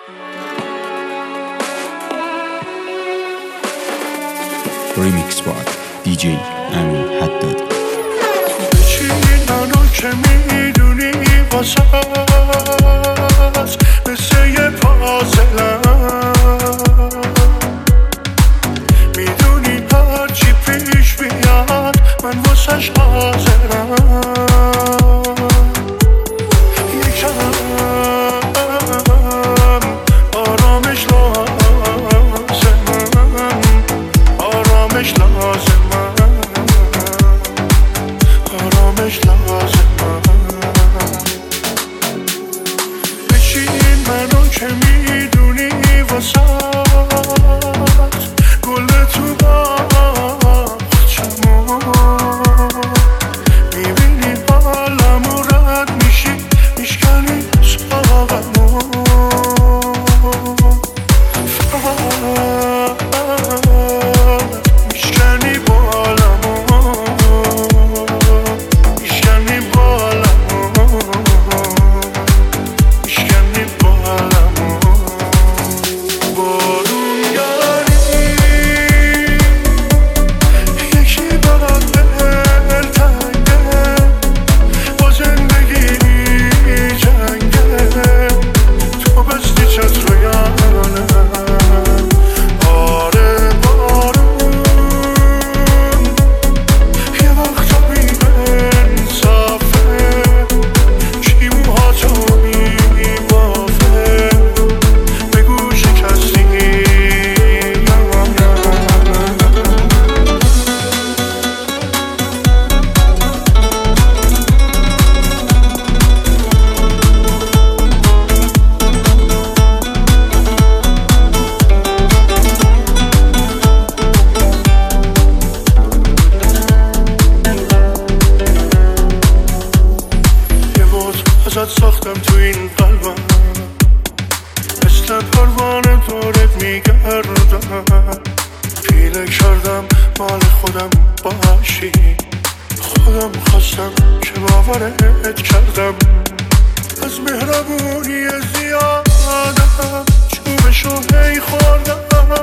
ریمیکس بار دیجی امین حدادی. بچین منو که میدونی واسه مثل یه پازلم، میدونی هرچی پیش بیاد من واسش حاضرم. یکم آرامش لازمم، آرامش لازمم، آرامش لازمم. بشین منو که میدونی واسات گل تو باغچمو، میبینی حالمو رد میشی میشکنی ساقمو. میشکنی بالمو، میشکنی بالمو، میشکنی بالمو. بارونگری یکی برات دلتنگه، با زندگی جنگه. تو بستی چتر یانم، آره بارون یه وقتا بی‌انصافه، کی موهاتو میبافه، بگو شکستی یا نه. یه بود ازت ساختم تو این قلبم، مثل پروانه دورت میگردم. پیله کردم مال خودم باشی، خودم خواستم که باورت کردم. از مهربونی زیادم چوبشو هی خوردم،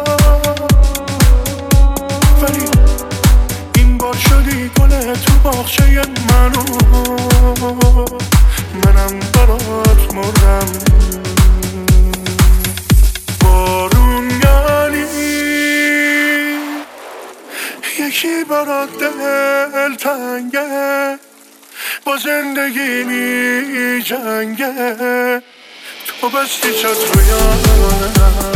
ولی این بار شدی گل تو باغچه منو، منم برات مردم. بارونگری یکی برات دلتنگه، با زندگی می جنگه. تو بستی چتر یانم،